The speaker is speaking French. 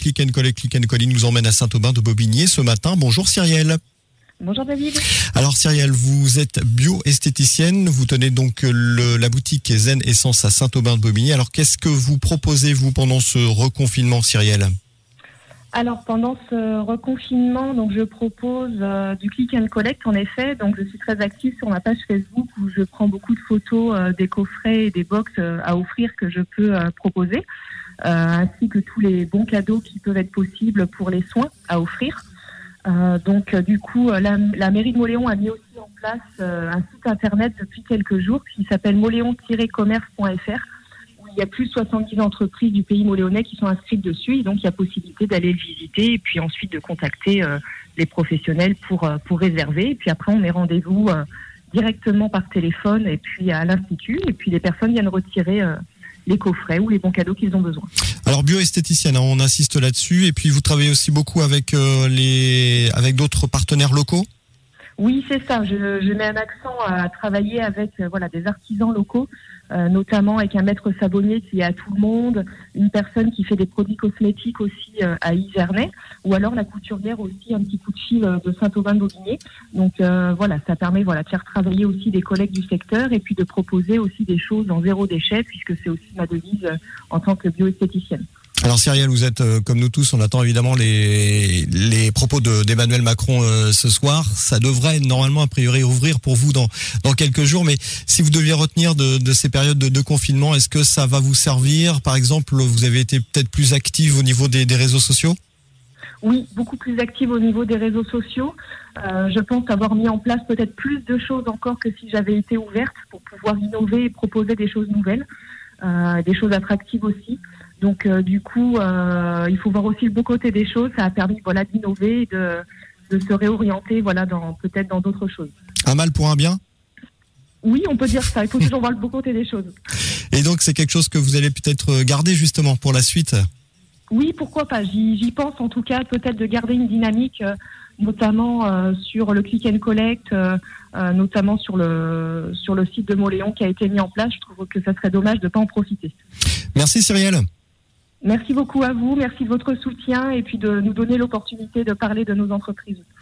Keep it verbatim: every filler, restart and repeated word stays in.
Click and Collect, Click and Collect nous emmène à Saint-Aubin-de-Bobigny ce matin. Bonjour Cyrielle. Bonjour David. Alors Cyrielle, vous êtes bio-esthéticienne, vous tenez donc le, la boutique Zen Essence à Saint-Aubin-de-Bobigny. Alors qu'est-ce que vous proposez vous pendant ce reconfinement, Cyrielle ? Alors pendant ce reconfinement, donc je propose euh, du click and collect en effet. Donc je suis très active sur ma page Facebook où je prends beaucoup de photos euh, des coffrets et des box euh, à offrir que je peux euh, proposer, euh, ainsi que tous les bons cadeaux qui peuvent être possibles pour les soins à offrir. Euh, donc euh, du coup, la, la mairie de Mauléon a mis aussi en place euh, un site internet depuis quelques jours qui s'appelle moléon tiret commerce point f r. Il y a plus de soixante-dix entreprises du pays moléonais qui sont inscrites dessus et donc il y a possibilité d'aller le visiter et puis ensuite de contacter euh, les professionnels pour, euh, pour réserver. Et puis après, on met rendez-vous euh, directement par téléphone et puis à l'Institut et puis les personnes viennent retirer euh, les coffrets ou les bons cadeaux qu'ils ont besoin. Alors bio-esthéticienne, hein, on insiste là-dessus et puis vous travaillez aussi beaucoup avec, euh, les, avec d'autres partenaires locaux ? Oui, c'est ça. Je, je mets un accent à travailler avec euh, voilà des artisans locaux, euh, notamment avec un maître sabonnier qui est à Tout le Monde, une personne qui fait des produits cosmétiques aussi euh, à Yvernay, ou alors la couturière aussi, un petit coup de fil euh, de Saint-Aubin-de-Bobigny. Donc euh, voilà, ça permet voilà de faire travailler aussi des collègues du secteur et puis de proposer aussi des choses en zéro déchet, puisque c'est aussi ma devise euh, en tant que bioesthéticienne. Alors Cyrielle, vous êtes euh, comme nous tous, on attend évidemment les les propos de, d'Emmanuel Macron euh, ce soir. Ça devrait normalement a priori ouvrir pour vous dans dans quelques jours. Mais si vous deviez retenir de, de ces périodes de, de confinement, est-ce que ça va vous servir ? Par exemple, vous avez été peut-être plus active au niveau des, des réseaux sociaux ? Oui, beaucoup plus active au niveau des réseaux sociaux. Euh, je pense avoir mis en place peut-être plus de choses encore que si j'avais été ouverte pour pouvoir innover et proposer des choses nouvelles, euh, des choses attractives aussi. Donc euh, du coup, euh, il faut voir aussi le beau côté des choses. Ça a permis voilà d'innover et de, de se réorienter voilà dans peut-être dans d'autres choses. Un mal pour un bien ? Oui, on peut dire ça. Il faut toujours voir le beau côté des choses. Et donc c'est quelque chose que vous allez peut-être garder justement pour la suite ? Oui, pourquoi pas. J'y, j'y pense en tout cas peut-être de garder une dynamique, euh, notamment euh, sur le click and collect, euh, euh, notamment sur le sur le site de Mauléon qui a été mis en place. Je trouve que ça serait dommage de ne pas en profiter. Merci Cyrielle. Merci beaucoup à vous, merci de votre soutien et puis de nous donner l'opportunité de parler de nos entreprises.